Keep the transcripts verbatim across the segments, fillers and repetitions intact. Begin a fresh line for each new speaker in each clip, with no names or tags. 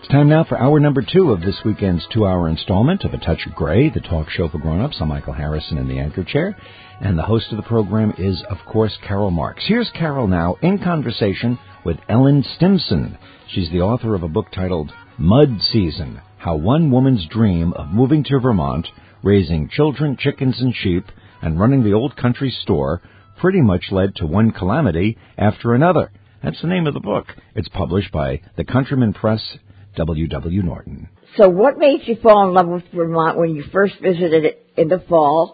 Time now for hour number two of this weekend's two-hour installment of A Touch of Gray, the talk show for grown-ups. I'm Michael Harrison in the anchor chair, and the host of the program is, of course, Carol Marks. Here's Carol now in conversation with Ellen Stimson. She's the author of a book titled Mud Season, How One Woman's Dream of Moving to Vermont, Raising Children, Chickens, and Sheep, and Running the Old Country Store pretty much led to one calamity after another. That's the name of the book. It's published by the Countryman Press, W W. Norton.
So what made you fall in love with Vermont when you first visited it in the fall?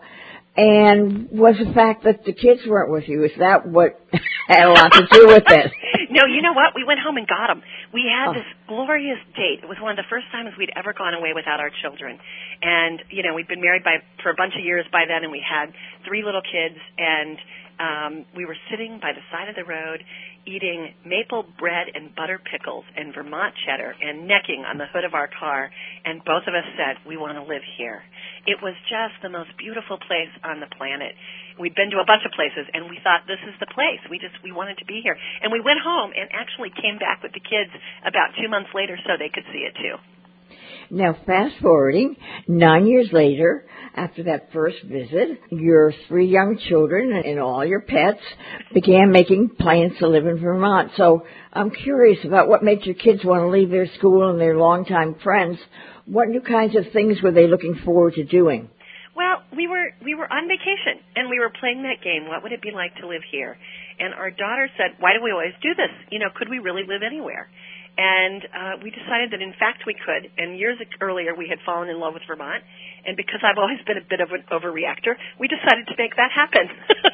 And was the fact that the kids weren't with you, is that what had a lot to do with it?
No, you know what? We went home and got them. We had
oh.
this glorious date. It was one of the first times we'd ever gone away without our children. And, you know, we'd been married by for a bunch of years by then, and we had three little kids, and um, we were sitting by the side of the road eating maple bread and butter pickles and Vermont cheddar and necking on the hood of our car, and both of us said, we want to live here. It was just the most beautiful place on the planet. We'd been to a bunch of places, and we thought, this is the place. We just, we wanted to be here. And we went home and actually came back with the kids about two months later so they could see it too.
Now, fast forwarding, nine years later, after that first visit, your three young children and all your pets began making plans to live in Vermont. So I'm curious about what made your kids want to leave their school and their longtime friends. What new kinds of things were they looking forward to doing?
Well, we were we were on vacation, and we were playing that game, what would it be like to live here? And our daughter said, why do we always do this? You know, could we really live anywhere? And uh, we decided that, in fact, we could. And years earlier, we had fallen in love with Vermont. And because I've always been a bit of an overreactor, we decided to make that happen.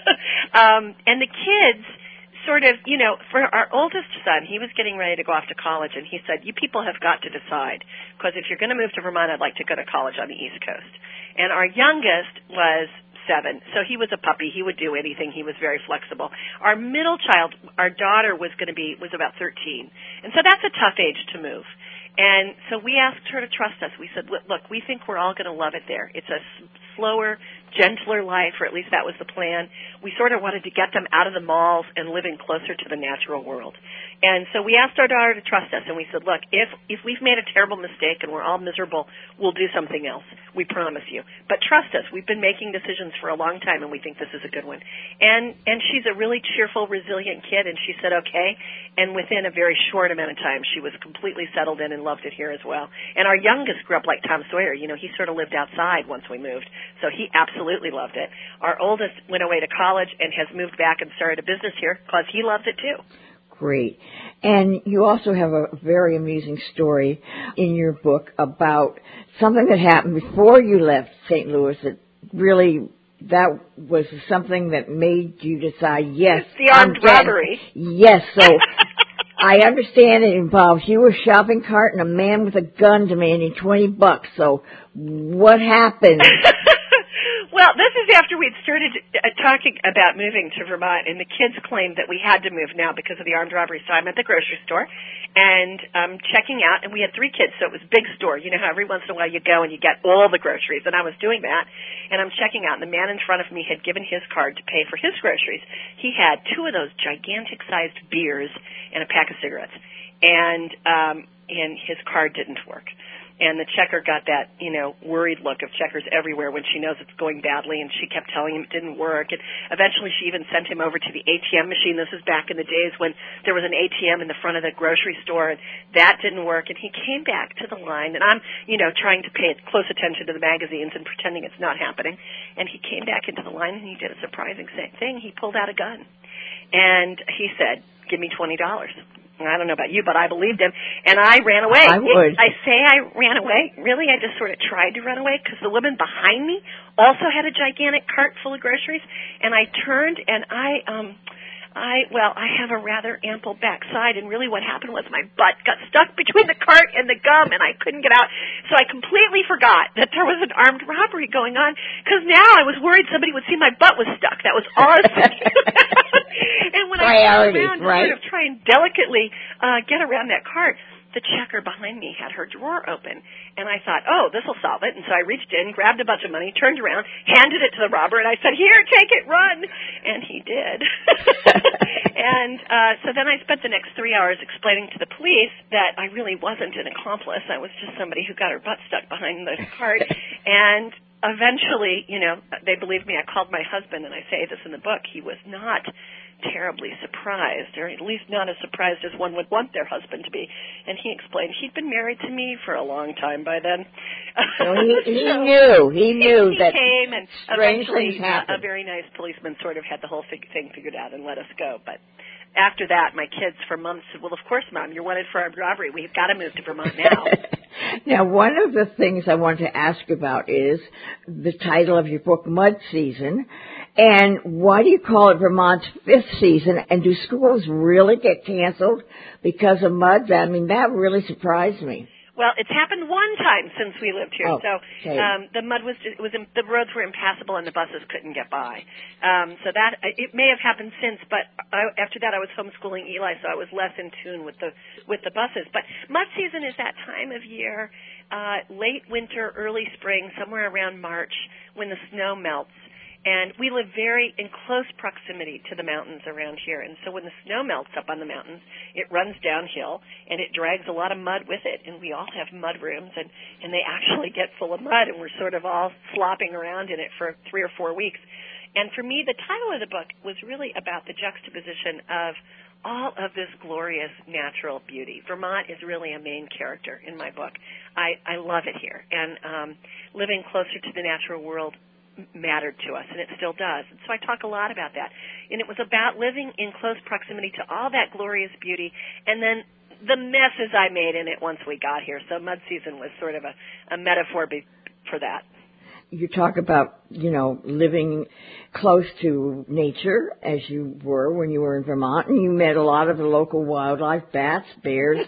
um, and the kids sort of, you know, for our oldest son, he was getting ready to go off to college. And he said, you people have got to decide. Because if you're going to move to Vermont, I'd like to go to college on the East Coast. And our youngest was seven, so he was a puppy. He would do anything. He was very flexible. Our middle child, our daughter, was going to be was about thirteen, and so that's a tough age to move. And so we asked her to trust us. We said, look, we think we're all going to love it there. It's a slower, gentler life, or at least that was the plan. We sort of wanted to get them out of the malls and living closer to the natural world. And so we asked our daughter to trust us, and we said, look, if if we've made a terrible mistake and we're all miserable, we'll do something else. We promise you. But trust us. We've been making decisions for a long time, and we think this is a good one. And and she's a really cheerful, resilient kid, and she said, okay. And within a very short amount of time, she was completely settled in and loved it here as well. And our youngest grew up like Tom Sawyer. You know, he sort of lived outside once we moved, so he absolutely loved it. Our oldest went away to college and has moved back and started a business here because he loves it too.
Great. And you also have a very amusing story in your book about something that happened before you left Saint Louis that really, that was something that made you decide, yes.
It's the armed robbery.
Yes. So I understand it involves you, a shopping cart, and a man with a gun demanding twenty bucks. So what happened?
Well, this is after we'd started uh, talking about moving to Vermont, and the kids claimed that we had to move now because of the armed robbery. So I'm at the grocery store and um, checking out, and we had three kids, so it was a big store. You know how every once in a while you go and you get all the groceries, and I was doing that, and I'm checking out, and the man in front of me had given his card to pay for his groceries. He had two of those gigantic-sized beers and a pack of cigarettes, and um, and his card didn't work. And the checker got that, you know, worried look of checkers everywhere when she knows it's going badly, and she kept telling him it didn't work. And eventually she even sent him over to the A T M machine. This is back in the days when there was an A T M in the front of the grocery store, and that didn't work. And he came back to the line, and I'm, you know, trying to pay close attention to the magazines and pretending it's not happening. And he came back into the line, and he did a surprising thing. He pulled out a gun. And he said, give me twenty dollars. I don't know about you, but I believed him, and I ran away.
I would.
I say I ran away. Really, I just sort of tried to run away because the woman behind me also had a gigantic cart full of groceries, and I turned, and I, um, I, well, I have a rather ample backside, and really what happened was my butt got stuck between the cart and the gum, and I couldn't get out. So I completely forgot that there was an armed robbery going on, because now I was worried somebody would see my butt was stuck. That was all I was thinking about. And when I turned around to
right?
sort of try and delicately uh, get around that cart, the checker behind me had her drawer open. And I thought, oh, this will solve it. And so I reached in, grabbed a bunch of money, turned around, handed it to the robber, and I said, here, take it, run. And he did. And uh, so then I spent the next three hours explaining to the police that I really wasn't an accomplice. I was just somebody who got her butt stuck behind the cart. And eventually, you know, they believed me. I called my husband, and I say this in the book. He was not terribly surprised, or at least not as surprised as one would want their husband to be. And he explained he'd been married to me for a long time by then.
So he, he so knew. He knew
he,
that
he came, and
strange
eventually
things happened.
a, a very nice policeman sort of had the whole fig- thing figured out and let us go. But after that, my kids for months said, well, of course, Mom, you're wanted for armed robbery. We've got to move to Vermont now.
Now, one of the things I want to ask about is the title of your book, Mud Season. And why do you call it Vermont's fifth season? And do schools really get canceled because of mud? I mean, that really surprised me.
Well, it's happened one time since we lived here.
Oh,
so
okay.
um, the mud was just, it was the roads were impassable and the buses couldn't get by. Um, so that it may have happened since, but I, after that I was homeschooling Eli, so I was less in tune with the with the buses. But mud season is that time of year, uh, late winter, early spring, somewhere around March, when the snow melts. And we live very in close proximity to the mountains around here. And so when the snow melts up on the mountains, it runs downhill, and it drags a lot of mud with it. And we all have mud rooms, and, and they actually get full of mud, and we're sort of all slopping around in it for three or four weeks. And for me, the title of the book was really about the juxtaposition of all of this glorious natural beauty. Vermont is really a main character in my book. I, I love it here. And um, living closer to the natural world mattered to us, and it still does. And so I talk a lot about that. And it was about living in close proximity to all that glorious beauty, and then the messes I made in it once we got here. So mud season was sort of a, a metaphor be, for that.
You talk about, you know, living close to nature as you were when you were in Vermont, and you met a lot of the local wildlife, bats, bears,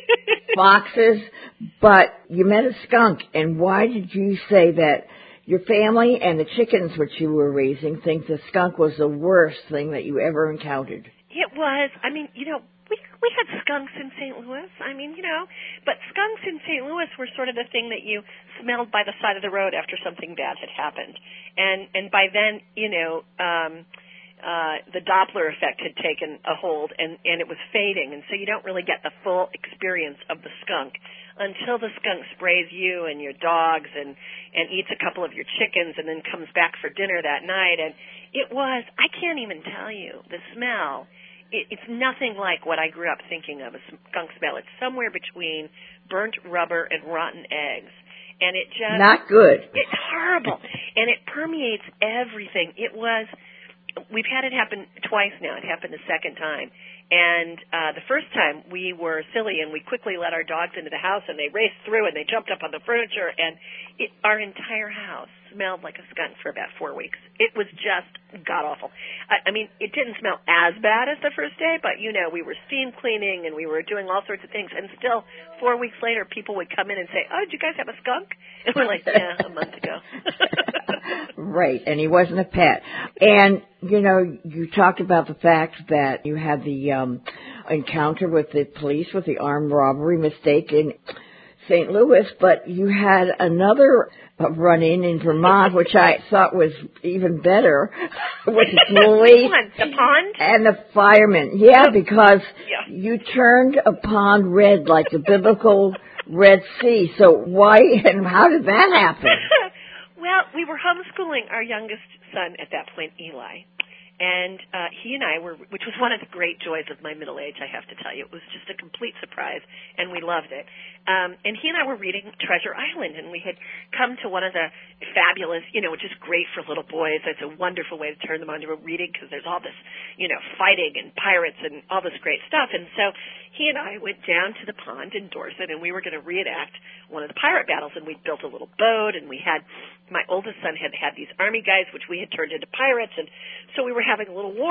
foxes, but you met a skunk. And why did you say that your family and the chickens which you were raising think the skunk was the worst thing that you ever encountered?
It was. I mean, you know, we we had skunks in Saint Louis. I mean, you know, but skunks in Saint Louis were sort of the thing that you smelled by the side of the road after something bad had happened. And and by then, you know, um uh the Doppler effect had taken a hold, and and it was fading, and so you don't really get the full experience of the skunk until the skunk sprays you and your dogs and and eats a couple of your chickens and then comes back for dinner that night. And it was, I can't even tell you, the smell, it, it's nothing like what I grew up thinking of a skunk smell. It's somewhere between burnt rubber and rotten eggs. And it just...
Not good.
It's horrible. And it permeates everything. It was... We've had it happen twice now. It happened a second time. And uh, the first time we were silly, and we quickly let our dogs into the house, and they raced through, and they jumped up on the furniture, and it, our entire house smelled like a skunk for about four weeks. It was just god-awful. I, I mean, it didn't smell as bad as the first day, but, you know, we were steam cleaning, and we were doing all sorts of things, and still, four weeks later, people would come in and say, oh, did you guys have a skunk? And we're like, yeah, a month ago.
Right, and he wasn't a pet. And, you know, you talked about the fact that you had the um, encounter with the police with the armed robbery mistake in Saint Louis, but you had another run-in in Vermont, which I thought was even better, with the police
the pond?
and the firemen. Yeah, because
yeah.
you turned a pond red like the biblical Red Sea. So why and how did that happen?
Well, we were homeschooling our youngest son at that point, Eli. And uh, he and I were, which was one of the great joys of my middle age, I have to tell you. It was just a complete surprise, and we loved it. Um, and he and I were reading Treasure Island, and we had come to one of the fabulous, you know, which is great for little boys. It's a wonderful way to turn them on to a reading because there's all this, you know, fighting and pirates and all this great stuff. And so he and I went down to the pond in Dorset, and we were going to reenact one of the pirate battles. And we built a little boat, and we had, my oldest son had had these army guys, which we had turned into pirates, and so we were having a little war.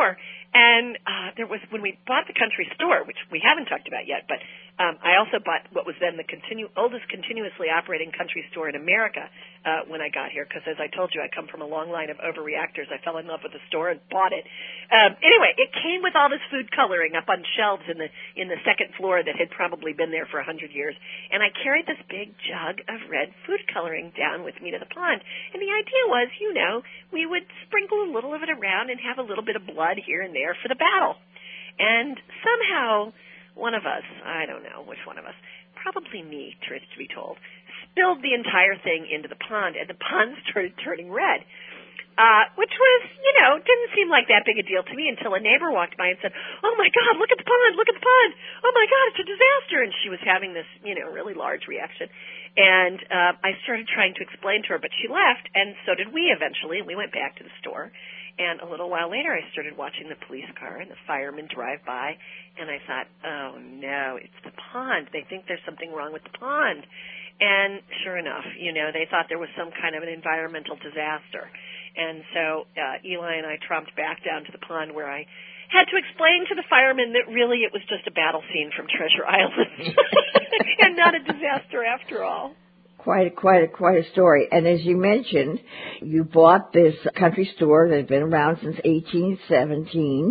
And uh, there was, when we bought the country store, which we haven't talked about yet, but um, I also bought what was then the continu- oldest continuously operating country store in America uh, when I got here, because as I told you, I come from a long line of overreactors. I fell in love with the store and bought it. Um, anyway, it came with all this food coloring up on shelves in the in the second floor that had probably been there for a hundred years. And I carried this big jug of red food coloring down with me to the pond. And the idea was, you know, we would sprinkle a little of it around and have a little bit of blood here and there for the battle. And somehow one of us, I don't know which one of us, probably me, truth to be told, spilled the entire thing into the pond, and the pond started turning red, uh, which was, you know, didn't seem like that big a deal to me until a neighbor walked by and said, oh, my God, look at the pond, look at the pond. Oh, my God, it's a disaster. And she was having this, you know, really large reaction. And uh, I started trying to explain to her, but she left, and so did we eventually, and we went back to the store. And a little while later, I started watching the police car and the firemen drive by, and I thought, oh, no, it's the pond. They think there's something wrong with the pond. And sure enough, you know, they thought there was some kind of an environmental disaster. And so uh, Eli and I tromped back down to the pond where I had to explain to the firemen that really it was just a battle scene from Treasure Island and not a disaster after all.
Quite a, quite a, quite a story. And as you mentioned, you bought this country store that had been around since eighteen seventeen,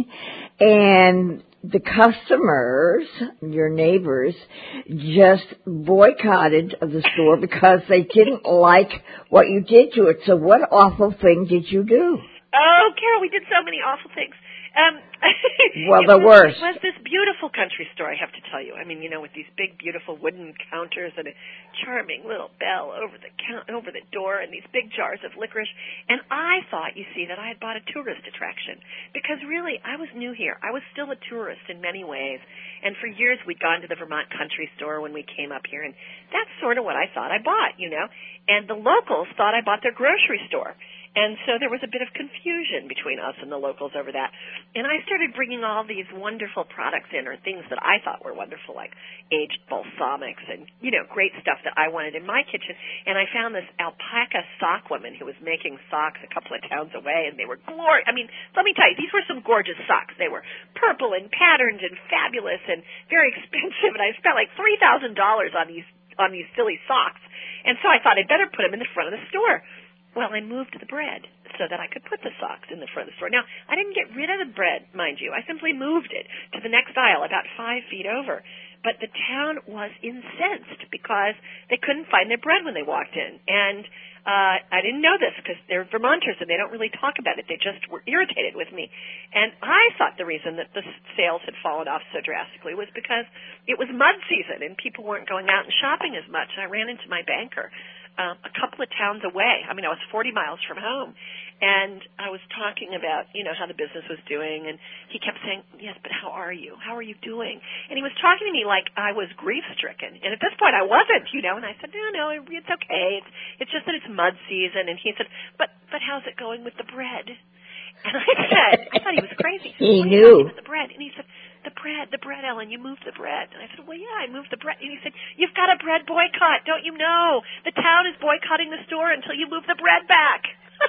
and the customers, your neighbors, just boycotted the store because they didn't like what you did to it. So what awful thing did you do?
Oh, Carol, we did so many awful things. Um,
well, the
was,
worst.
It was this beautiful country store, I have to tell you. I mean, you know, with these big, beautiful wooden counters and a charming little bell over the count, over the door and these big jars of licorice. And I thought, you see, that I had bought a tourist attraction because really I was new here. I was still a tourist in many ways. And for years we'd gone to the Vermont country store when we came up here, and that's sort of what I thought I bought, you know. And the locals thought I bought their grocery store. And so there was a bit of confusion between us and the locals over that. And I started bringing all these wonderful products in, or things that I thought were wonderful, like aged balsamics and, you know, great stuff that I wanted in my kitchen. And I found this alpaca sock woman who was making socks a couple of towns away, and they were glorious. I mean, let me tell you, these were some gorgeous socks. They were purple and patterned and fabulous and very expensive, and I spent like three thousand dollars on these on these silly socks. And so I thought I'd better put them in the front of the store. Well, I moved the bread so that I could put the socks in the front of the store. Now, I didn't get rid of the bread, mind you. I simply moved it to the next aisle, about five feet over. But the town was incensed because they couldn't find their bread when they walked in. And uh, I didn't know this because they're Vermonters and they don't really talk about it. They just were irritated with me. And I thought the reason that the sales had fallen off so drastically was because it was mud season and people weren't going out and shopping as much. And I ran into my banker Um, a couple of towns away. I mean, I was forty miles from home, and I was talking about, you know, how the business was doing, and he kept saying, yes, but how are you? How are you doing? And he was talking to me like I was grief-stricken, and at this point I wasn't, you know, and I said, no, no, it's okay. It's, it's just that it's mud season, and he said, but, but how's it going with the bread? And I said, I thought he was crazy.
He
what
knew.
With the bread? And he said, the bread, the bread, Ellen, you moved the bread. And I said, well, yeah, I moved the bread. And he said, you've got a bread boycott, don't you know? The town is boycotting the store until you move the bread back.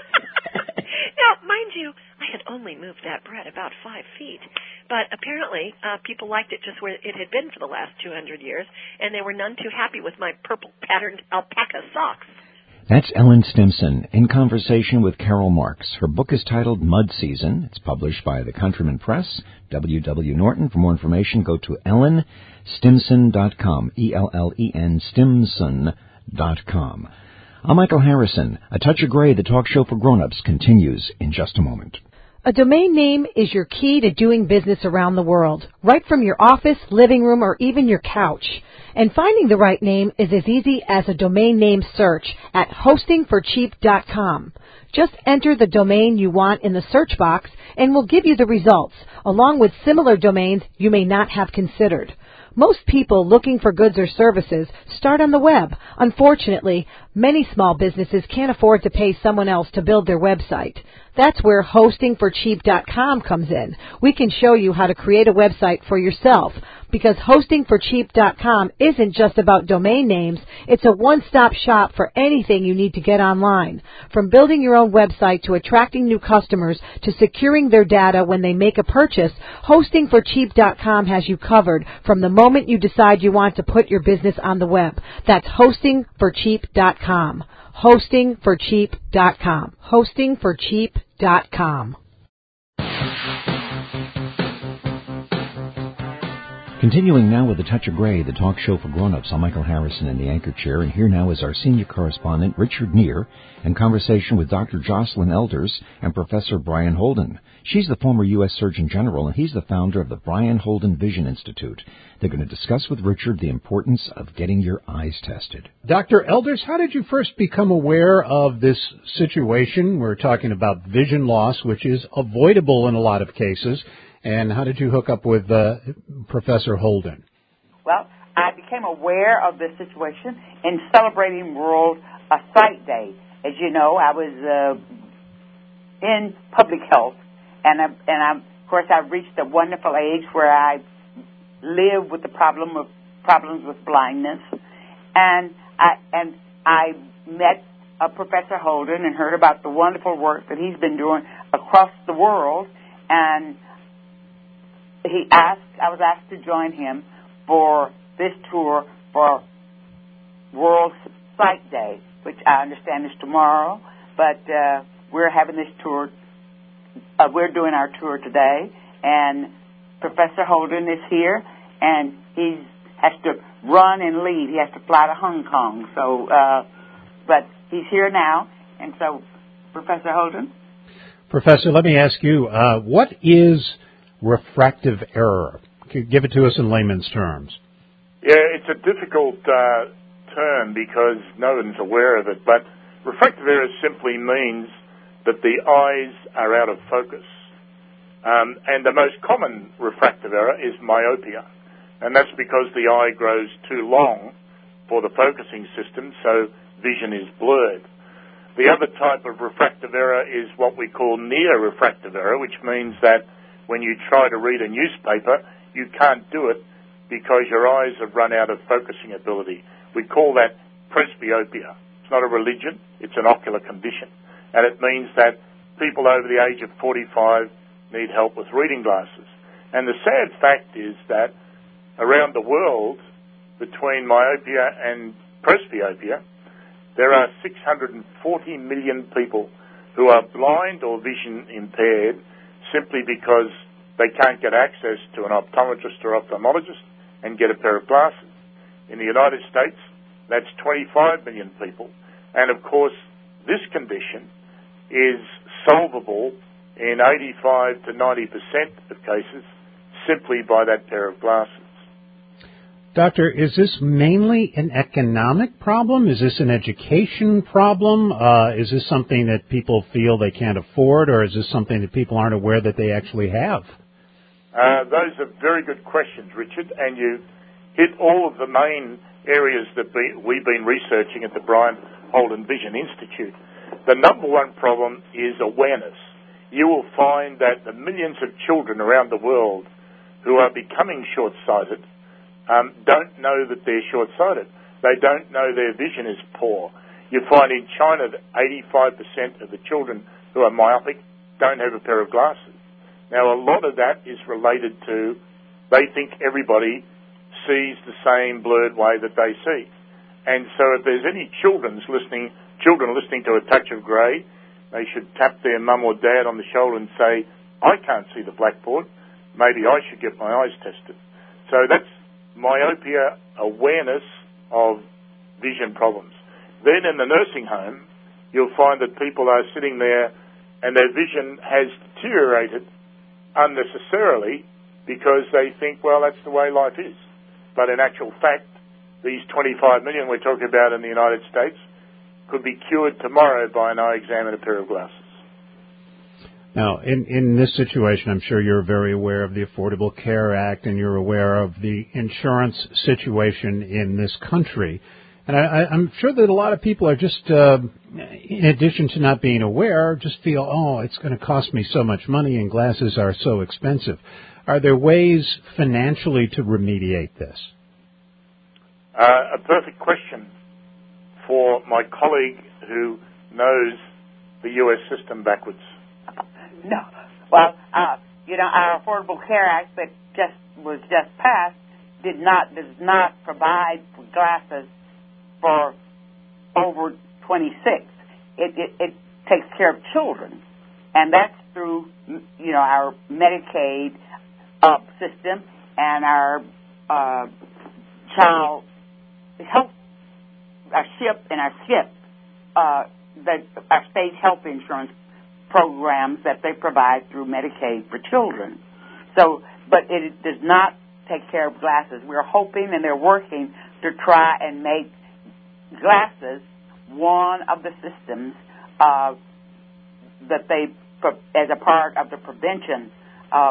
Now, mind you, I had only moved that bread about five feet. But apparently, uh, people liked it just where it had been for the last two hundred years, and they were none too happy with my purple patterned alpaca socks.
That's Ellen Stimson in conversation with Carol Marks. Her book is titled Mud Season. It's published by the Countryman Press, W W Norton. For more information, go to ellen stimson dot com, E L L E N Stimson dot com. I'm Michael Harrison. A Touch of Gray, the talk show for grown-ups, continues in just a moment.
A domain name is your key to doing business around the world, right from your office, living room, or even your couch. And finding the right name is as easy as a domain name search at hosting for cheap dot com. Just enter the domain you want in the search box and we'll give you the results, along with similar domains you may not have considered. Most people looking for goods or services start on the web. Unfortunately, many small businesses can't afford to pay someone else to build their website. That's where hosting for cheap dot com comes in. We can show you how to create a website for yourself. Because hosting for cheap dot com isn't just about domain names, it's a one-stop shop for anything you need to get online. From building your own website to attracting new customers to securing their data when they make a purchase, hosting for cheap dot com has you covered from the moment you decide you want to put your business on the web. That's hosting for cheap dot com. hosting for cheap dot com. hosting for cheap dot com.
Continuing now with A Touch of Gray, the talk show for grown-ups. I'm Michael Harrison in the anchor chair, and here now is our senior correspondent, Richard Neer, in conversation with Doctor Jocelyn Elders and Professor Brian Holden. She's the former U S Surgeon General, and he's the founder of the Brian Holden Vision Institute. They're going to discuss with Richard the importance of getting your eyes tested.
Doctor Elders, how did you first become aware of this situation? We're talking about vision loss, which is avoidable in a lot of cases. And how did you hook up with uh, Professor Holden?
Well, I became aware of this situation in celebrating World uh, Sight Day. As you know, I was uh, in public health, and I, and I, of course I reached a wonderful age where I live with the problem of problems with blindness, and I and I met uh, Professor Holden and heard about the wonderful work that he's been doing across the world, and he asked, I was asked to join him for this tour for World Sight Day, which I understand is tomorrow, but uh, we're having this tour, uh, we're doing our tour today, and Professor Holden is here, and he has to run and leave. He has to fly to Hong Kong, so, uh, but he's here now, and so, Professor Holden?
Professor, let me ask you, uh, what is refractive error? Give it to us in layman's terms.
Yeah, it's a difficult uh, term because no one's aware of it, but refractive error simply means that the eyes are out of focus. Um, and the most common refractive error is myopia, and that's because the eye grows too long for the focusing system, so vision is blurred. The other type of refractive error is what we call near refractive error, which means that when you try to read a newspaper, you can't do it because your eyes have run out of focusing ability. We call that presbyopia. It's not a religion, it's an ocular condition. And it means that people over the age of forty-five need help with reading glasses. And the sad fact is that around the world, between myopia and presbyopia, there are six hundred forty million people who are blind or vision impaired simply because they can't get access to an optometrist or ophthalmologist and get a pair of glasses. In the United States, that's twenty-five million people. And of course, this condition is solvable in eighty-five to ninety percent of cases simply by that pair of glasses.
Doctor, is this mainly an economic problem? Is this an education problem? Uh, is this something that people feel they can't afford, or is this something that people aren't aware that they actually have?
Uh, those are very good questions, Richard, and you hit all of the main areas that be, we've been researching at the Brian Holden Vision Institute. The number one problem is awareness. You will find that the millions of children around the world who are becoming short-sighted Um, don't know that they're short-sighted. They don't know their vision is poor. You find in China that eighty-five percent of the children who are myopic don't have a pair of glasses. Now, a lot of that is related to they think everybody sees the same blurred way that they see. And so if there's any children's listening, children listening to A Touch of Grey, they should tap their mum or dad on the shoulder and say, I can't see the blackboard. Maybe I should get my eyes tested. So that's myopia awareness of vision problems. Then in the nursing home, you'll find that people are sitting there and their vision has deteriorated unnecessarily because they think, well, that's the way life is. But in actual fact, these twenty-five million we're talking about in the United States could be cured tomorrow by an eye exam and a pair of glasses.
Now, in, in this situation, I'm sure you're very aware of the Affordable Care Act and you're aware of the insurance situation in this country. And I, I'm sure that a lot of people are just, uh, in addition to not being aware, just feel, oh, it's going to cost me so much money and glasses are so expensive. Are there ways financially to remediate this?
Uh, a perfect question for my colleague who knows the U S system backwards.
No. Well, uh, you know, our Affordable Care Act that just was just passed did not does not provide for glasses for over twenty-six. It, it, it takes care of children, and that's through, you know, our Medicaid uh, system and our uh, child health, our SHIP and our SHIP, uh, the, our state health insurance programs that they provide through Medicaid for children. So, but it does not take care of glasses. We're hoping and they're working to try and make glasses one of the systems uh, that they, as a part of the Prevention uh,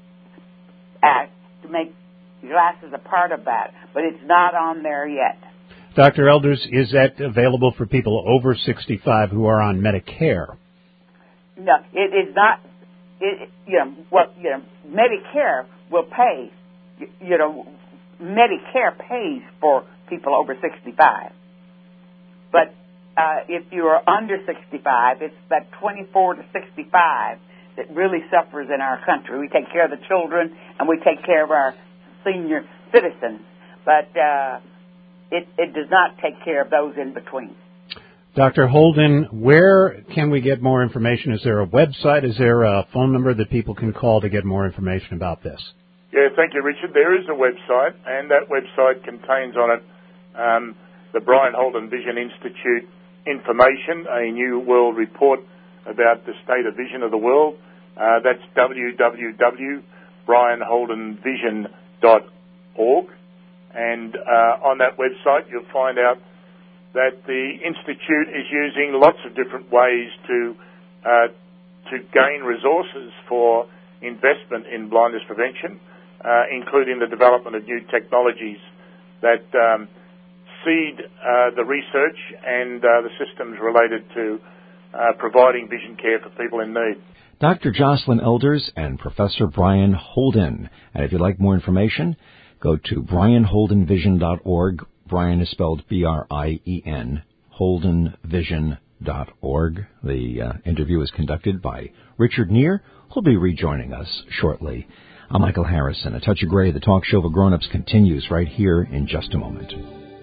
Act, to make glasses a part of that. But it's not on there yet.
Doctor Elders, is that available for people over sixty-five who are on Medicare?
No, it is not. It, you know, what you know, Medicare will pay. You, you know, Medicare pays for people over sixty-five. But uh, if you are under sixty-five, it's that twenty-four to sixty-five that really suffers in our country. We take care of the children and we take care of our senior citizens, but uh, it, it does not take care of those in between.
Doctor Holden, where can we get more information? Is there a website? Is there a phone number that people can call to get more information about this?
Yeah, thank you, Richard. There is a website, and that website contains on it um, the Brian Holden Vision Institute information, a new world report about the state of vision of the world. Uh, that's w w w dot brian holden vision dot org. And uh, on that website, you'll find out that the Institute is using lots of different ways to uh, to gain resources for investment in blindness prevention, uh, including the development of new technologies that um, seed uh, the research and uh, the systems related to uh, providing vision care for people in need.
Doctor Jocelyn Elders and Professor Brian Holden. And if you'd like more information, go to brian holden vision dot org. Brian is spelled B R I E N, holden vision dot org. The uh, interview was conducted by Richard Neer, who'll be rejoining us shortly. I'm Michael Harrison. A Touch of Gray, the talk show for grown-ups, continues right here in just a moment.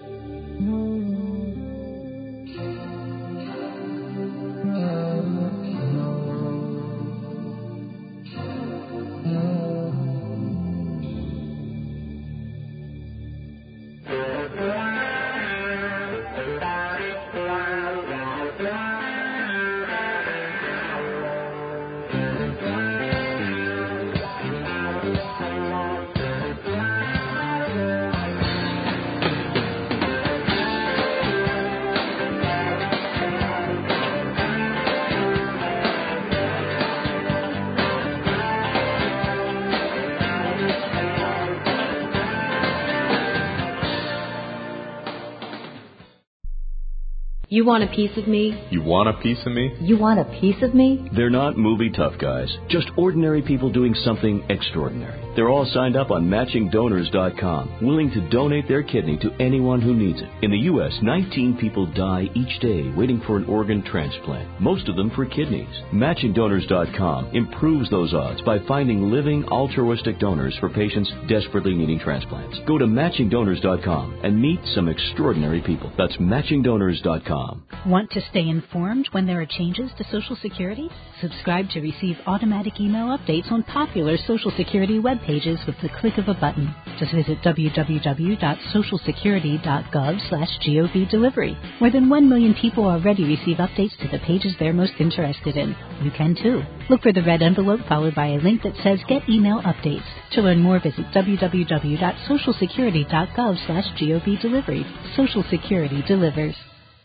You want a piece of me?
You want a piece of me?
You want a piece of me?
They're not movie tough guys, just ordinary people doing something extraordinary. They're all signed up on matching donors dot com, willing to donate their kidney to anyone who needs it. In the U S, nineteen people die each day waiting for an organ transplant, most of them for kidneys. matching donors dot com improves those odds by finding living altruistic donors for patients desperately needing transplants. Go to matching donors dot com and meet some extraordinary people. That's matching donors dot com.
Want to stay informed when there are changes to Social Security? Subscribe to receive automatic email updates on popular Social Security web pages with the click of a button. Just visit w w w dot social security dot gov slash gov delivery. More than one million people already receive updates to the pages they're most interested in. You can too. Look for the red envelope followed by a link that says Get Email Updates. To learn more, visit w w w dot social security dot gov slash gov delivery. Social Security delivers.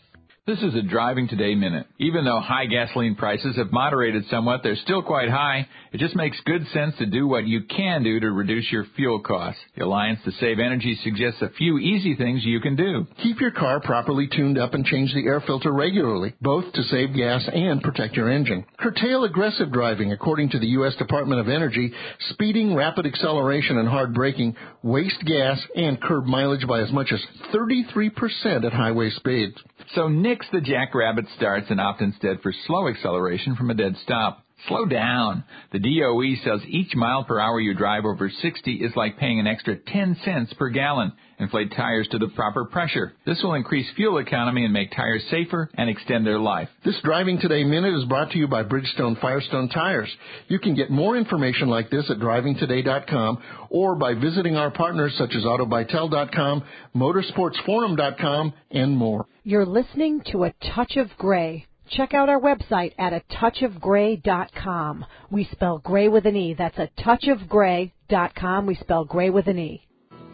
This is a Driving Today Minute. Even though high gasoline prices have moderated somewhat, they're still quite high. It just makes good sense to do what you can do to reduce your fuel costs. The Alliance to Save Energy suggests a few easy things you can do.
Keep your car properly tuned up and change the air filter regularly, both to save gas and protect your engine. Curtail aggressive driving. According to the U S Department of Energy, speeding, rapid acceleration, and hard braking waste gas and curb mileage by as much as thirty-three percent at highway speeds.
So nix the jackrabbit starts and opt instead for slow acceleration from a dead stop. Slow down. The D O E says each mile per hour you drive over sixty is like paying an extra ten cents per gallon. Inflate tires to the proper pressure. This will increase fuel economy and make tires safer and extend their life.
This Driving Today Minute is brought to you by Bridgestone Firestone Tires. You can get more information like this at driving today dot com or by visiting our partners such as auto bytel dot com, motorsports forum dot com, and more.
You're listening to A Touch of Gray. Check out our website at a touch of gray dot com. We spell gray with an E. That's a touch of gray dot com. We spell gray with an E.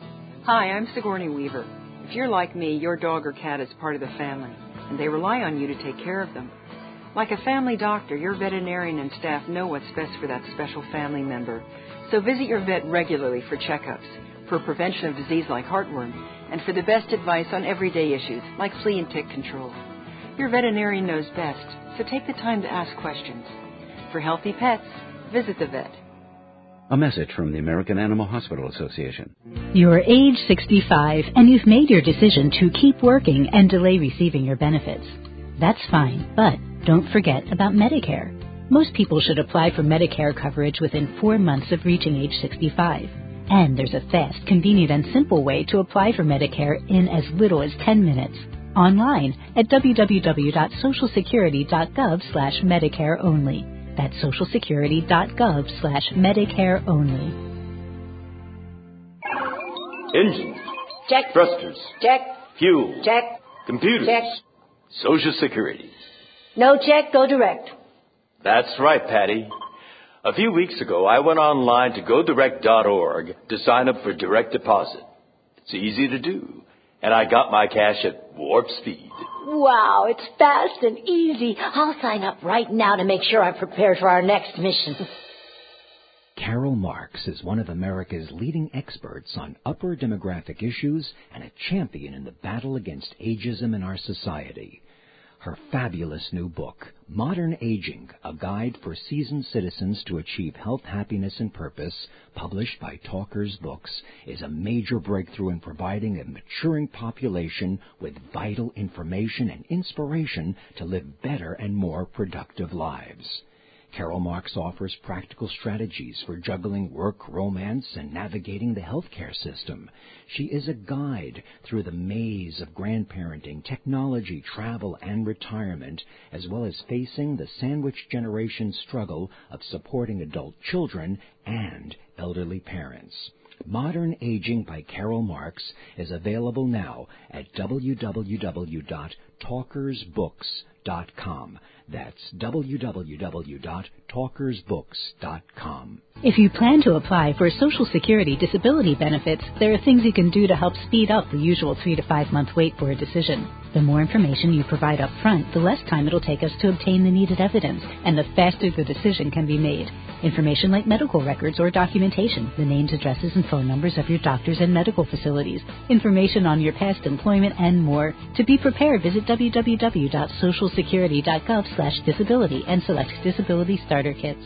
Hi, I'm Sigourney Weaver. If you're like me, your dog or cat is part of the family, and they rely on you to take care of them. Like a family doctor, your veterinarian and staff know what's best for that special family member. So visit your vet regularly for checkups, for prevention of disease like heartworm, and for the best advice on everyday issues like flea and tick control. Your veterinarian knows best, so take the time to ask questions. For healthy pets, visit the vet.
A message from the American Animal Hospital Association.
You're age sixty-five and you've made your decision to keep working and delay receiving your benefits. That's fine, but don't forget about Medicare. Most people should apply for Medicare coverage within four months of reaching age sixty-five. And there's a fast, convenient, and simple way to apply for Medicare in as little as ten minutes. Online at w w w dot social security dot gov slash Medicare only. That's social security dot gov slash Medicare only.
Engines.
Check.
Thrusters.
Check.
Fuel.
Check.
Computers.
Check.
Social Security.
No check, go direct.
That's right, Patty. A few weeks ago, I went online to go direct dot org to sign up for direct deposit. It's easy to do, and I got my cash at warp speed.
Wow, it's fast and easy. I'll sign up right now to make sure I'm prepared for our next mission.
Carol Marks is one of America's leading experts on upper demographic issues and a champion in the battle against ageism in our society. Her fabulous new book, Modern Aging, A Guide for Seasoned Citizens to Achieve Health, Happiness, and Purpose, published by Talkers Books, is a major breakthrough in providing a maturing population with vital information and inspiration to live better and more productive lives. Carol Marks offers practical strategies for juggling work, romance, and navigating the healthcare system. She is a guide through the maze of grandparenting, technology, travel, and retirement, as well as facing the sandwich generation struggle of supporting adult children and elderly parents. Modern Aging by Carol Marks is available now at w w w dot talkers books dot com. That's w w w dot talkers books dot com.
If you plan to apply for Social Security disability benefits, there are things you can do to help speed up the usual three to five month wait for a decision. The more information you provide up front, the less time it'll take us to obtain the needed evidence, and the faster the decision can be made. Information like medical records or documentation, the names, addresses, and phone numbers of your doctors and medical facilities, information on your past employment, and more. To be prepared, visit w w w dot social security dot gov slash disability and select Disability Starter Kits.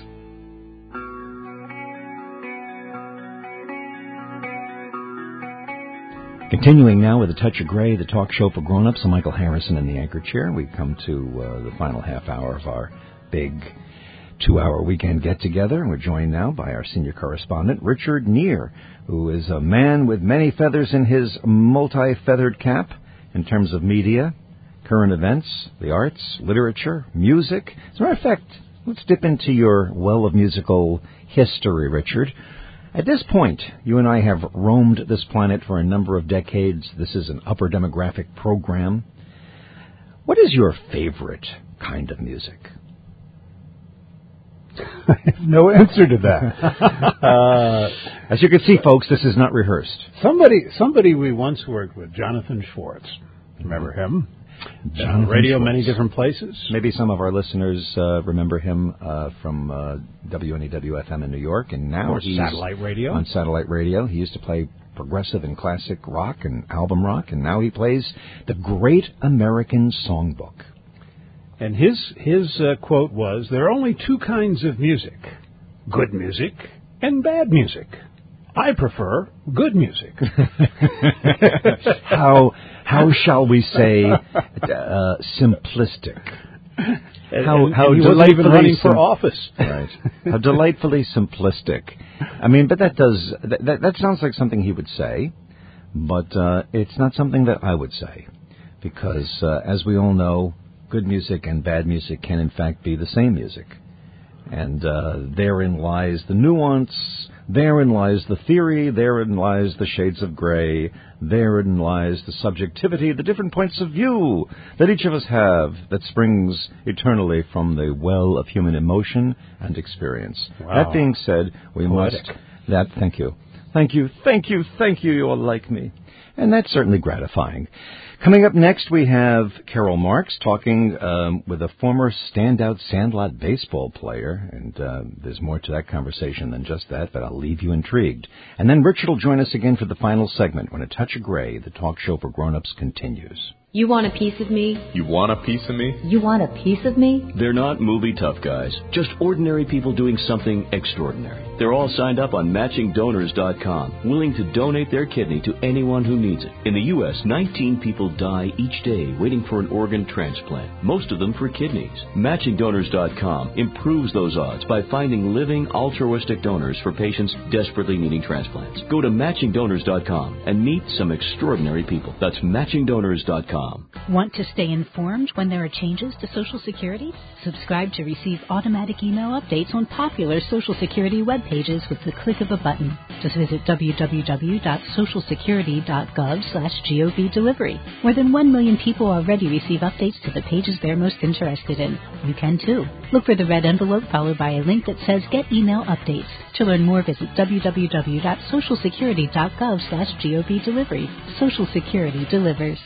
Continuing now with A Touch of Gray, the talk show for grown-ups. I'm Michael Harrison in the anchor chair. We've come to uh, the final half hour of our big two-hour weekend get-together. We're joined now by our senior correspondent, Richard Neer, who is a man with many feathers in his multi-feathered cap in terms of media, current events, the arts, literature, music. As a matter of fact, let's dip into your well of musical history, Richard. At this point, you and I have roamed this planet for a number of decades. This is an upper demographic program. What is your favorite kind of music?
I have no answer to that.
uh, as you can see, folks, this is not rehearsed.
Somebody somebody we once worked with, Jonathan Schwartz. Remember him? Been on the radio many different places.
Maybe some of our listeners uh, remember him uh, from uh, W N E W F M in New York, and now
or
he's
satellite radio.
on satellite radio. He used to play progressive and classic rock and album rock, and now he plays the Great American Songbook.
And his his uh, quote was, "There are only two kinds of music, good music and bad music. I prefer good music."
how how shall we say uh, simplistic? How
and,
how
and he wasn't even running sim- for office.
Right. How delightfully simplistic. I mean, but that does that that, that sounds like something he would say, but uh, it's not something that I would say, because uh, as we all know, good music and bad music can in fact be the same music. And uh, therein lies the nuance, therein lies the theory, therein lies the shades of gray, therein lies the subjectivity, the different points of view that each of us have that springs eternally from the well of human emotion and experience.
Wow.
That being said, we
Poetic.
must... That, thank you. Thank you, thank you, thank you, you all like me. And that's certainly gratifying. Coming up next, we have Carol Marks talking um, with a former standout Sandlot baseball player. And uh, there's more to that conversation than just that, but I'll leave you intrigued. And then Richard will join us again for the final segment when A Touch of Gray, the talk show for grown-ups, continues.
You want a piece of me?
You want a piece of me?
You want a piece of me?
They're not movie tough guys, just ordinary people doing something extraordinary. They're all signed up on matching donors dot com, willing to donate their kidney to anyone who needs it. In the U S, nineteen people die each day waiting for an organ transplant, most of them for kidneys. matching donors dot com improves those odds by finding living altruistic donors for patients desperately needing transplants. Go to matching donors dot com and meet some extraordinary people. That's matching donors dot com.
Want to stay informed when there are changes to Social Security? Subscribe to receive automatic email updates on popular Social Security web pages with the click of a button. Just visit w w w dot social security dot gov slash gov delivery. More than one million people already receive updates to the pages they're most interested in. You can too. Look for the red envelope followed by a link that says Get Email Updates. To learn more, visit w w w dot social security dot gov slash gov delivery. Social Security delivers.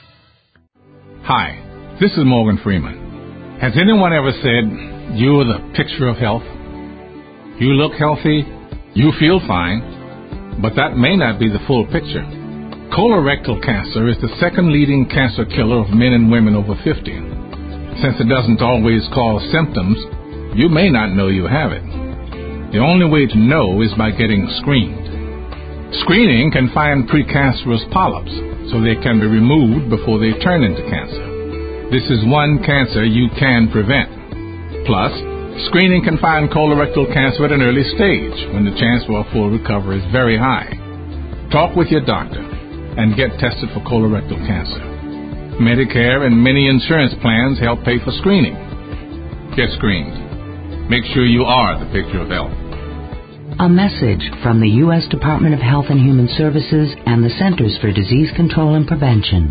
Hi, this is Morgan Freeman. Has anyone ever said, you're the picture of health? You look healthy, you feel fine, but that may not be the full picture. Colorectal cancer is the second leading cancer killer of men and women over fifty. Since it doesn't always cause symptoms, you may not know you have it. The only way to know is by getting screened. Screening can find precancerous polyps, so they can be removed before they turn into cancer. This is one cancer you can prevent. Plus, screening can find colorectal cancer at an early stage when the chance for a full recovery is very high. Talk with your doctor and get tested for colorectal cancer. Medicare and many insurance plans help pay for screening. Get screened. Make sure you are the picture of health.
A message from the U S Department of Health and Human Services and the Centers for Disease Control and Prevention.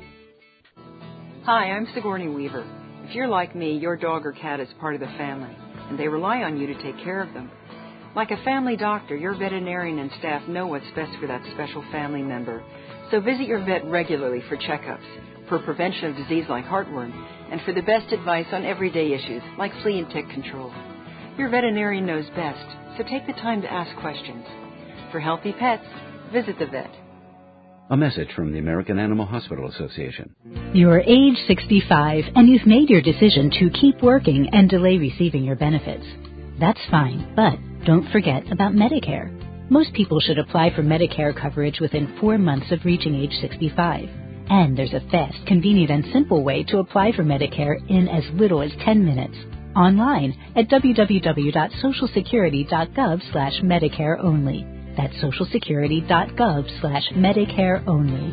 Hi, I'm Sigourney Weaver. If you're like me, your dog or cat is part of the family, and they rely on you to take care of them. Like a family doctor, your veterinarian and staff know what's best for that special family member. So visit your vet regularly for checkups, for prevention of disease like heartworm, and for the best advice on everyday issues like flea and tick control. Your veterinarian knows best, so take the time to ask questions. For healthy pets, visit the vet.
A message from the American Animal Hospital Association.
You're age sixty-five and you've made your decision to keep working and delay receiving your benefits. That's fine, but don't forget about Medicare. Most people should apply for Medicare coverage within four months of reaching age sixty-five. And there's a fast, convenient, and simple way to apply for Medicare in as little as ten minutes. Online at w w w dot social security dot gov slash Medicare only. That's social security dot gov slash Medicare only.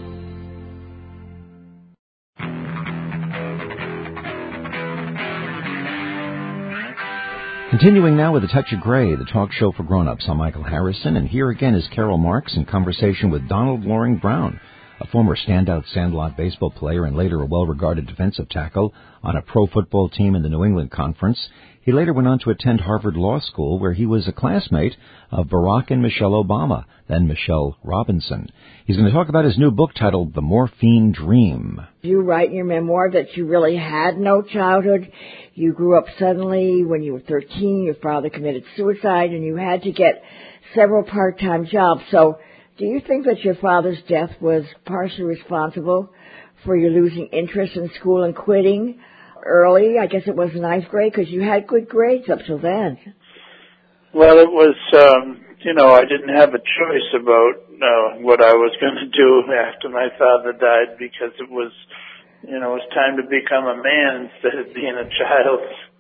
Continuing now with A Touch of Gray, the talk show for grown-ups. I'm Michael Harrison, and here again is Carol Marks in conversation with Donald Loring Brown, a former standout Sandlot baseball player and later a well-regarded defensive tackle on a pro football team in the New England Conference. He later went on to attend Harvard Law School, where he was a classmate of Barack and Michelle Obama, then Michelle Robinson. He's going to talk about his new book titled The Morphine Dream.
You write in your memoir that you really had no childhood. You grew up suddenly when you were thirteen. Your father committed suicide, and you had to get several part-time jobs. So do you think that your father's death was partially responsible for your losing interest in school and quitting early? I guess it was ninth grade, because you had good grades up till then.
Well, it was, um, you know, I didn't have a choice about uh, what I was going to do after my father died, because it was, you know, it was time to become a man instead of being a child.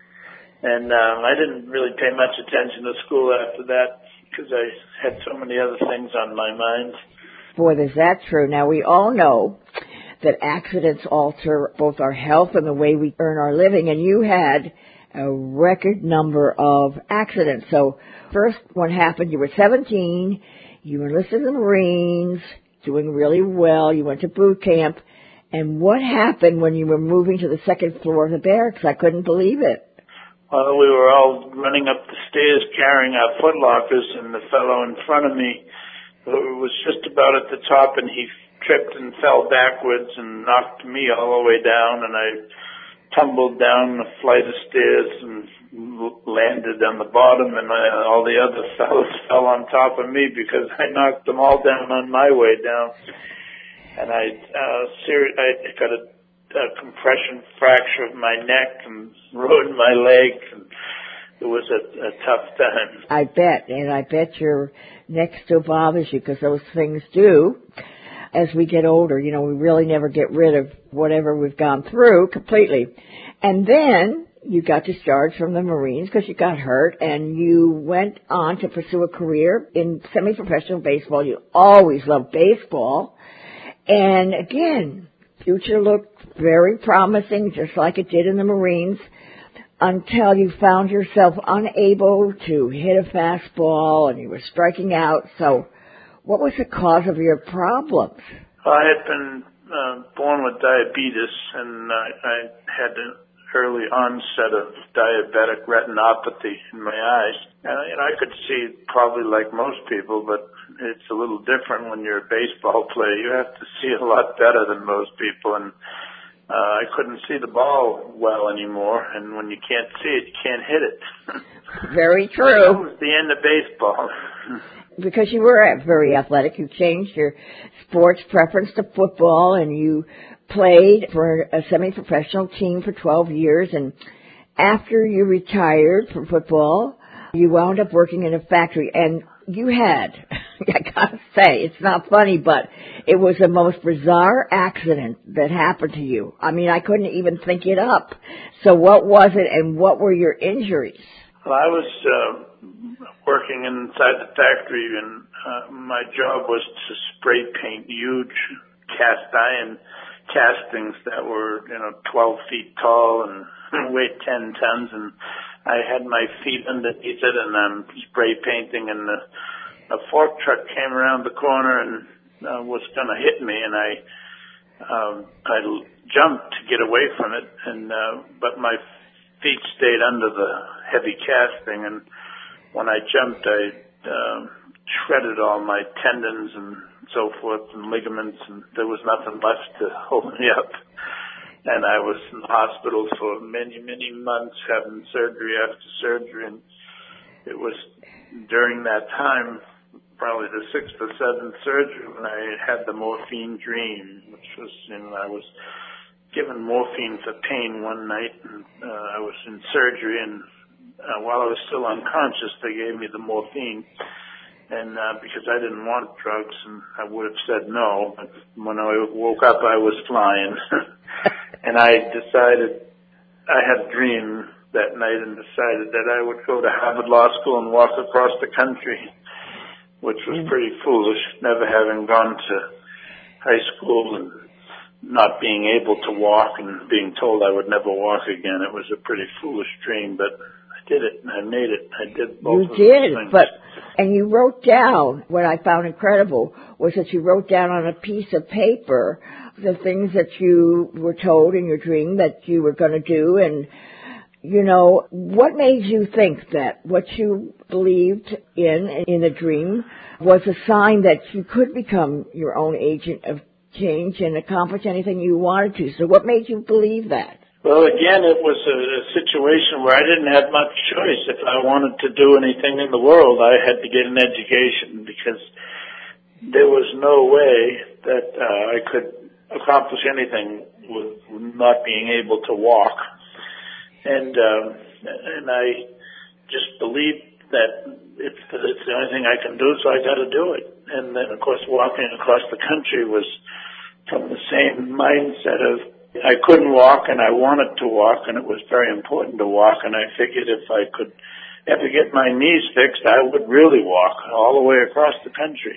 And um, I didn't really pay much attention to school after that, because I had so many other things on my mind.
Boy, is that true. Now, we all know that accidents alter both our health and the way we earn our living, and you had a record number of accidents. So first one happened, you were seventeen, you enlisted in the Marines, doing really well, you went to boot camp, and what happened when you were moving to the second floor of the barracks? I couldn't believe it.
Well, we were all running up the stairs carrying our footlockers, and the fellow in front of me was just about at the top, and he tripped and fell backwards and knocked me all the way down, and I tumbled down a flight of stairs and landed on the bottom, and I, all the other fellows fell on top of me because I knocked them all down on my way down. And I, uh, ser- I got a a compression fracture of my neck and ruined my leg, and it was a, a tough time.
I bet, and I bet your neck still bothers you, because those things do. As we get older, you know, we really never get rid of whatever we've gone through completely. And then you got discharged from the Marines because you got hurt, and you went on to pursue a career in semi-professional baseball. You always loved baseball. And again, future looked very promising, just like it did in the Marines, until you found yourself unable to hit a fastball and you were striking out. So what was the cause of your problems?
I had been uh, born with diabetes, and I, I had an early onset of diabetic retinopathy in my eyes. And you know, I could see probably like most people, but it's a little different when you're a baseball player. You have to see a lot better than most people, and uh, I couldn't see the ball well anymore. And when you can't see it, you can't hit it.
Very true.
That was the end of baseball.
Because you were very athletic, you changed your sports preference to football, and you played for a semi-professional team for twelve years. And after you retired from football, you wound up working in a factory. And you had, I gotta say, it's not funny, but it was the most bizarre accident that happened to you. I mean, I couldn't even think it up. So what was it, and what were your injuries?
Well, I was uh, working inside the factory, and uh, my job was to spray paint huge cast iron castings that were, you know, twelve feet tall and weighed ten tons, and I had my feet underneath it, and I'm spray painting, and the, a fork truck came around the corner and uh, was going to hit me, and I um, I jumped to get away from it, and uh, but my feet stayed under the heavy casting, and when I jumped, I uh, shredded all my tendons and so forth and ligaments, and there was nothing left to hold me up. And I was in the hospital for many, many months, having surgery after surgery, and it was during that time, probably the sixth or seventh surgery, when I had the morphine dream, which was, you know, I was given morphine for pain one night, and uh, I was in surgery, and uh, while I was still unconscious, they gave me the morphine, and uh, because I didn't want drugs, and I would have said no, but when I woke up, I was flying, and I decided, I had a dream that night and decided that I would go to Harvard Law School and walk across the country, which was pretty foolish, never having gone to high school and not being able to walk and being told I would never walk again. It was a pretty foolish dream, but I did it and I made it. I did both
you
of
did,
those things.
But And you wrote down, what I found incredible was that you wrote down on a piece of paper the things that you were told in your dream that you were going to do. And, you know, what made you think that what you believed in in the dream was a sign that you could become your own agent of change and accomplish anything you wanted to? So what made you believe that?
Well, again, it was a, a situation where I didn't have much choice. If I wanted to do anything in the world, I had to get an education because there was no way that uh, I could accomplish anything with not being able to walk. And um, and I just believed that it's, it's the only thing I can do, so I got to do it. And then, of course, walking across the country was from the same mindset of I couldn't walk and I wanted to walk, and it was very important to walk, and I figured if I could ever get my knees fixed, I would really walk all the way across the country.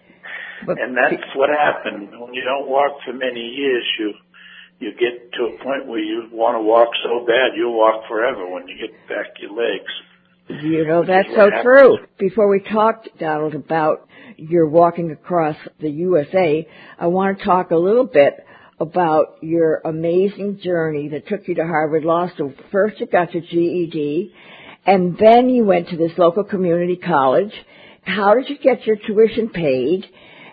And that's what happened. When you don't walk for many years, you you get to a point where you want to walk so bad, you'll walk forever when you get back your legs.
You know, that's so true. Before we talked, Donald, about your walking across the U S A, I want to talk a little bit about your amazing journey that took you to Harvard Law School. First you got your G E D, and then you went to this local community college. How did you get your tuition paid,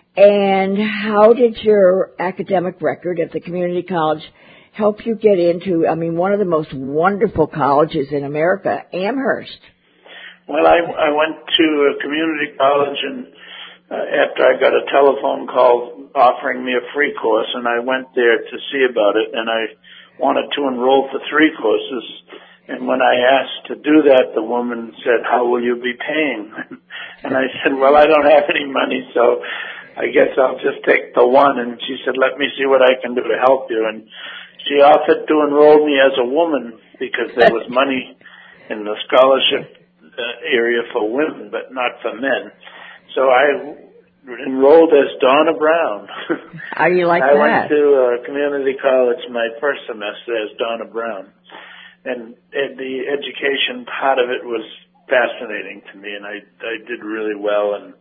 and how did your academic record at the community college help you get into, I mean, one of the most wonderful colleges in America, Amherst?
Well, I, I went to a community college, and uh, after I got a telephone call offering me a free course, and I went there to see about it, and I wanted to enroll for three courses. And when I asked to do that, the woman said, "How will you be paying?" And I said, "Well, I don't have any money, so I guess I'll just take the one." And she said, "Let me see what I can do to help you." And she offered to enroll me as a woman because there was money in the scholarship uh, area for women, but not for men. So I enrolled as Donna Brown.
How do you like
I
that?
I went to uh, community college my first semester as Donna Brown. And, and the education part of it was fascinating to me, and I, I did really well. And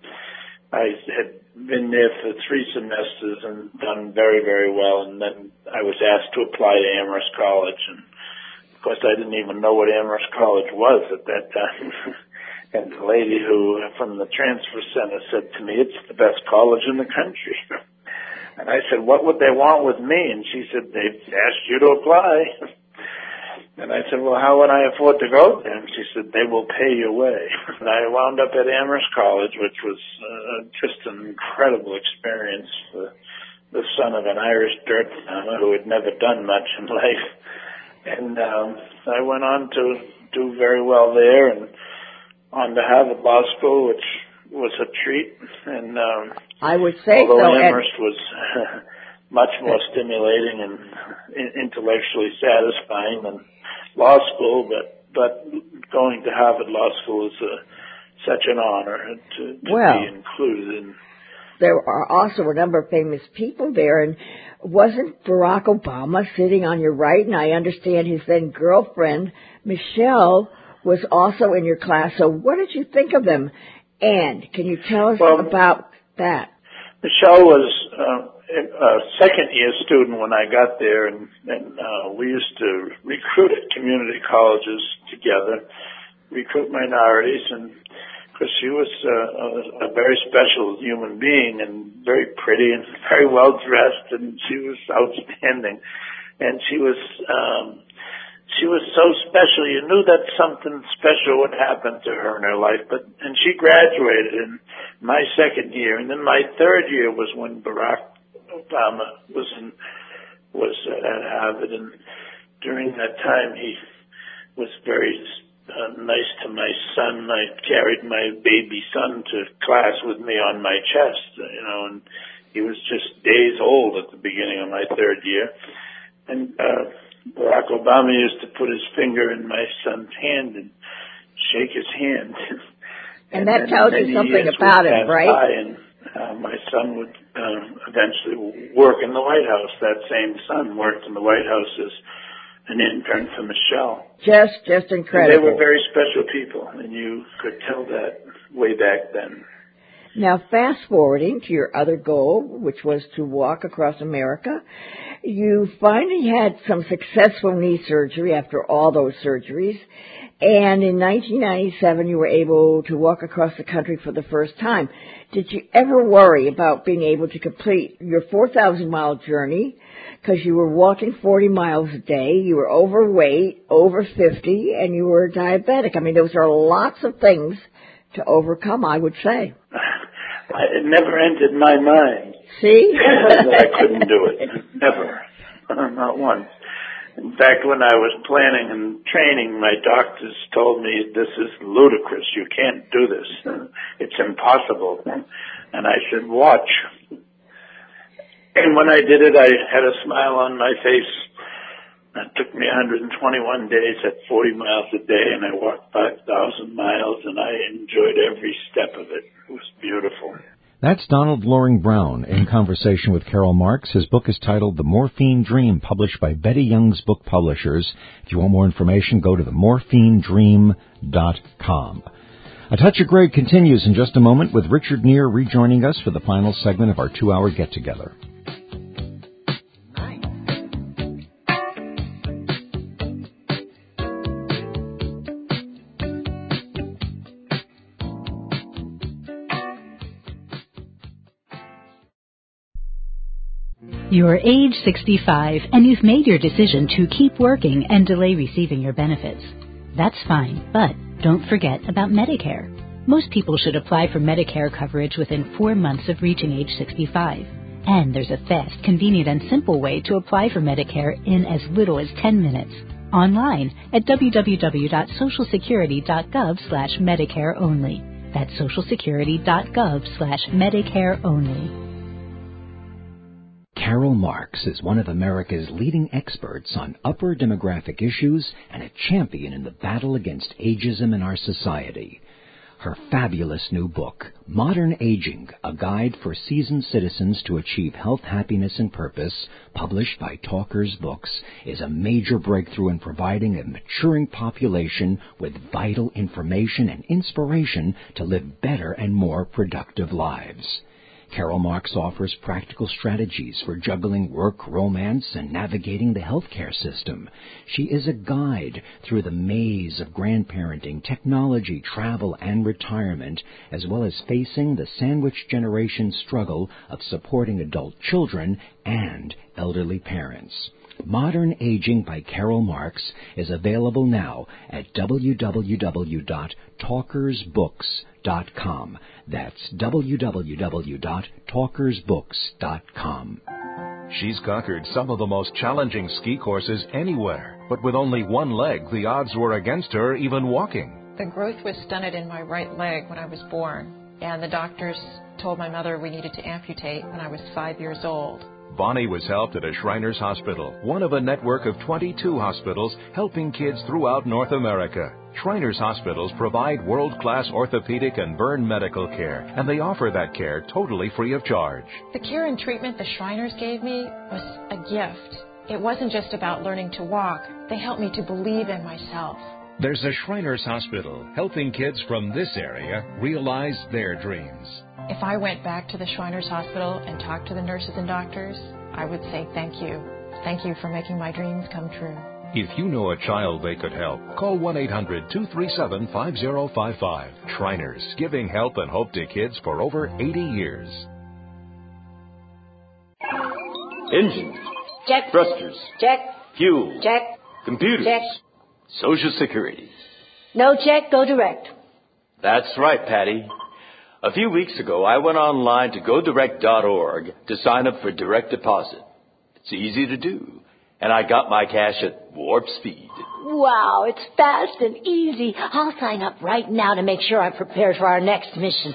I had been there for three semesters and done very, very well. And then I was asked to apply to Amherst College. And, of course, I didn't even know what Amherst College was at that time. And the lady who, from the transfer center, said to me, "It's the best college in the country." And I said, "What would they want with me?" And she said, "They've asked you to apply." And I said, "Well, how would I afford to go there?" And she said, "They will pay your way." And I wound up at Amherst College, which was uh, just an incredible experience for the son of an Irish dirt farmer who had never done much in life. And um, I went on to do very well there, and on to Harvard Law School, which was a treat. And um,
I would say
although
so.
Amherst was uh, much more stimulating and intellectually satisfying than law school, but but going to Harvard Law School is a, such an honor to, to
well,
be included in.
There are also a number of famous people there, and wasn't Barack Obama sitting on your right? And I understand his then girlfriend, Michelle, was also in your class. So what did you think of them? And can you tell us
well,
about that?
Michelle was uh, a second-year student when I got there, and, and uh, we used to recruit at community colleges together, recruit minorities, and because she was uh, a, a very special human being and very pretty and very well-dressed, and she was outstanding. And she was... Um, She was so special. You knew that something special would happen to her in her life. But and she graduated in my second year, and then my third year was when Barack Obama was in was at Harvard. And during that time, he was very uh, nice to my son. I carried my baby son to class with me on my chest, you know, and he was just days old at the beginning of my third year, and. uh Barack Obama used to put his finger in my son's hand and shake his hand.
And, and that tells you something about him, right?
And uh, my son would uh, eventually work in the White House. That same son worked in the White House as an intern for Michelle.
Just, just incredible.
And they were very special people, and you could tell that way back then.
Now, fast forwarding to your other goal, which was to walk across America, you finally had some successful knee surgery after all those surgeries, and in nineteen ninety-seven you were able to walk across the country for the first time. Did you ever worry about being able to complete your four thousand mile journey because you were walking forty miles a day, you were overweight, over fifty, and you were diabetic? I mean, those are lots of things to overcome, I would say.
It never entered my mind.
See?
that I couldn't do it. Never. Not once. In fact, when I was planning and training, my doctors told me, this is ludicrous. You can't do this. It's impossible. And I said, watch. And when I did it, I had a smile on my face. It took me one hundred twenty-one days at forty miles a day, and I walked five thousand miles, and I enjoyed every step of it. It was beautiful.
That's Donald Loring Brown in conversation with Karl Marx. His book is titled The Morphine Dream, published by Betty Young's Book Publishers. If you want more information, go to the morphine dream dot com. A Touch of Grey continues in just a moment with Richard Neer rejoining us for the final segment of our two-hour get-together.
You're age sixty-five and you've made your decision to keep working and delay receiving your benefits. That's fine, but don't forget about Medicare. Most people should apply for Medicare coverage within four months of reaching age sixty-five. And there's a fast, convenient, and simple way to apply for Medicare in as little as ten minutes. Online at w w w dot social security dot gov slash Medicare only. That's social security dot gov slash Medicare only.
Karl Marx is one of America's leading experts on upper demographic issues and a champion in the battle against ageism in our society. Her fabulous new book, Modern Aging, A Guide for Seasoned Citizens to Achieve Health, Happiness, and Purpose, published by Talkers Books, is a major breakthrough in providing a maturing population with vital information and inspiration to live better and more productive lives. Karl Marx offers practical strategies for juggling work, romance, and navigating the healthcare system. She is a guide through the maze of grandparenting, technology, travel, and retirement, as well as facing the sandwich generation struggle of supporting adult children and elderly parents. Modern Aging by Karl Marx is available now at w w w dot talkers books dot com. That's w w w dot talkers books dot com.
She's conquered some of the most challenging ski courses anywhere, but with only one leg, the odds were against her even walking.
The growth was stunted in my right leg when I was born, and the doctors told my mother we needed to amputate when I was five years old.
Bonnie was helped at a Shriners Hospital, one of a network of twenty-two hospitals helping kids throughout North America. Shriners Hospitals provide world-class orthopedic and burn medical care, and they offer that care totally free of charge.
The care and treatment the Shriners gave me was a gift. It wasn't just about learning to walk. They helped me to believe in myself.
There's a Shriners Hospital helping kids from this area realize their dreams.
If I went back to the Shriners Hospital and talked to the nurses and doctors, I would say thank you. Thank you for making my dreams come true.
If you know a child they could help, call one eight hundred two three seven five zero five five. Shriners, giving help and hope to kids for over eighty years.
Engines.
Check.
Thrusters.
Check.
Fuel.
Check.
Computers.
Check.
Social Security.
No check, go direct.
That's right, Patty. A few weeks ago, I went online to go direct dot org to sign up for direct deposit. It's easy to do, and I got my cash at warp speed.
Wow, it's fast and easy. I'll sign up right now to make sure I'm prepared for our next mission.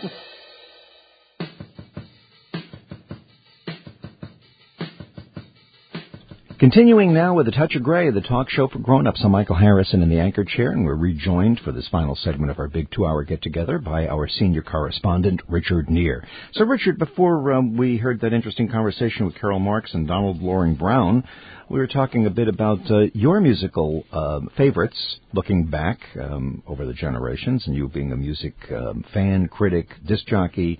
Continuing now with A Touch of Gray, the talk show for grown-ups. I'm Michael Harrison in the anchor chair, and we're rejoined for this final segment of our big two-hour get-together by our senior correspondent, Richard Neer. So, Richard, before um, we heard that interesting conversation with Carol Marks and Donald Loring Brown, we were talking a bit about uh, your musical uh, favorites, looking back um, over the generations, and you being a music um, fan, critic, disc jockey,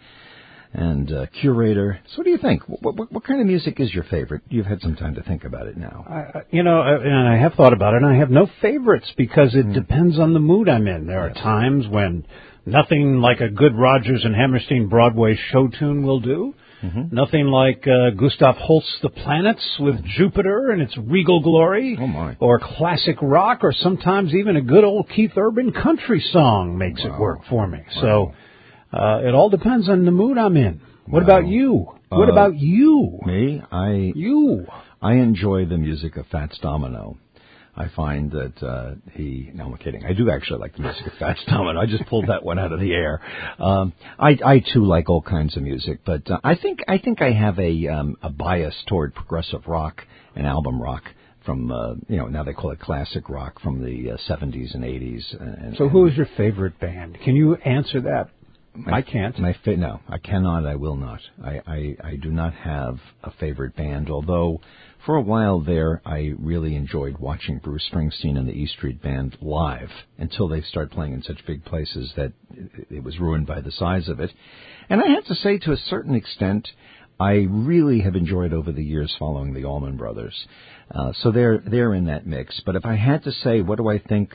and uh, curator. So what do you think? What, what, what kind of music is your favorite? You've had some time to think about it now.
I, you know, and I have thought about it, and I have no favorites because it mm. depends on the mood I'm in. There yes. are times when nothing like a good Rodgers and Hammerstein Broadway show tune will do. Mm-hmm. Nothing like uh, Gustav Holst's The Planets with Jupiter and its regal glory.
Oh, my.
Or classic rock, or sometimes even a good old Keith Urban country song makes wow. it work for me. Wow. So uh, it all depends on the mood I'm in. What wow. about you? Uh, what about you?
Me? I
You.
I enjoy the music of Fats Domino. I find that uh, he... No, I'm kidding. I do actually like the music of Fats Domino. I just pulled that one out of the air. Um, I, I, too, like all kinds of music, but uh, I think I think I have a, um, a bias toward progressive rock and album rock from, uh, you know, now they call it classic rock from the uh, seventies and eighties. And,
so who is your favorite band? Can you answer that?
My,
I can't.
My fa- no, I cannot. I will not. I, I, I do not have a favorite band, although for a while there I really enjoyed watching Bruce Springsteen and the E Street Band live until they started playing in such big places that it was ruined by the size of it. And I have to say, to a certain extent, I really have enjoyed over the years following the Allman Brothers. Uh, so they're they're in that mix. But if I had to say, what do I think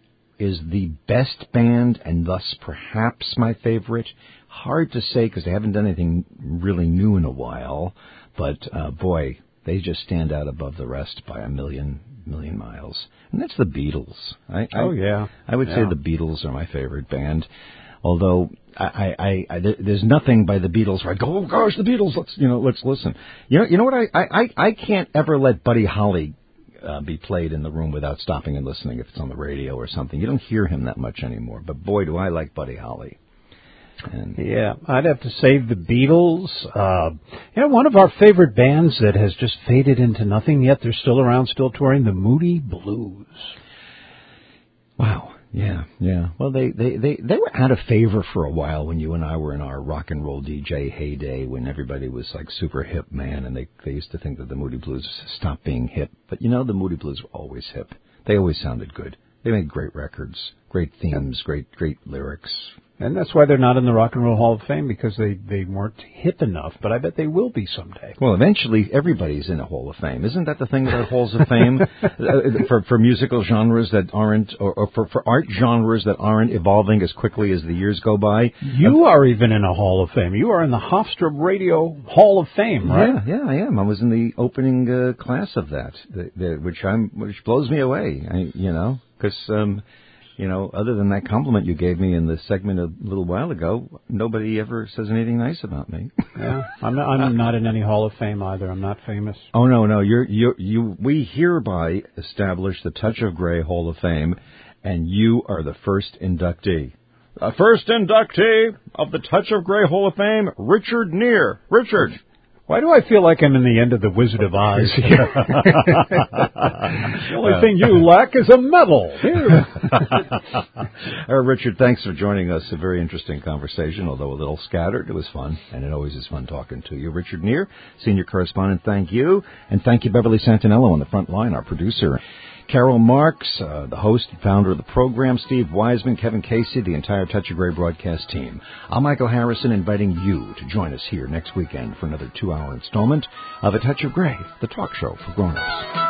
is the best band and thus perhaps my favorite? Hard to say because they haven't done anything really new in a while. But, uh, boy, they just stand out above the rest by a million, million miles. And that's the Beatles. I,
oh,
I,
yeah.
I would
yeah.
say the Beatles are my favorite band. Although I, I, I, there's nothing by the Beatles where I go, oh, gosh, the Beatles, let's, you know, let's listen. You know, you know what? I, I, I can't ever let Buddy Holly Uh, be played in the room without stopping and listening if it's on the radio or something. You don't hear him that much anymore. But boy, do I like Buddy Holly. And
yeah, I'd have to say the Beatles. Uh, you know, one of our favorite bands that has just faded into nothing, yet they're still around, still touring, the Moody Blues.
Wow. Yeah, yeah. Well, they, they, they, they were out of favor for a while when you and I were in our rock and roll D J heyday, when everybody was like super hip, man, and they, they used to think that the Moody Blues stopped being hip. But, you know, the Moody Blues were always hip. They always sounded good. They made great records, great themes, great, great lyrics.
And that's why they're not in the Rock and Roll Hall of Fame, because they, they weren't hip enough, but I bet they will be someday.
Well, eventually everybody's in a Hall of Fame. Isn't that the thing about Halls of Fame? uh, for, for musical genres that aren't, or, or for, for art genres that aren't evolving as quickly as the years go by?
You uh, are even in a Hall of Fame. You are in the Hofstra Radio Hall of Fame, right?
Yeah, yeah, I am. I was in the opening uh, class of that, the, the, which I'm, which blows me away, I, you know, because... Um, You know, other than that compliment you gave me in the segment a little while ago, nobody ever says anything nice about me.
Yeah, I'm not, I'm not in any Hall of Fame either. I'm not famous.
Oh no, no, you're you you. We hereby establish the Touch of Gray Hall of Fame, and you are the first inductee. The first inductee of the Touch of Gray Hall of Fame, Richard Neer. Richard.
Why do I feel like I'm in the end of the Wizard of Oz here? The only thing you lack is a medal.
uh, Richard, thanks for joining us. A very interesting conversation, although a little scattered. It was fun, and it always is fun talking to you. Richard Neer, senior correspondent, thank you. And thank you, Beverly Santinello, on the front line, our producer. Carol Marks, uh, the host and founder of the program, Steve Wiseman, Kevin Casey, the entire Touch of Gray broadcast team. I'm Michael Harrison, inviting you to join us here next weekend for another two-hour installment of A Touch of Gray, the talk show for grown-ups.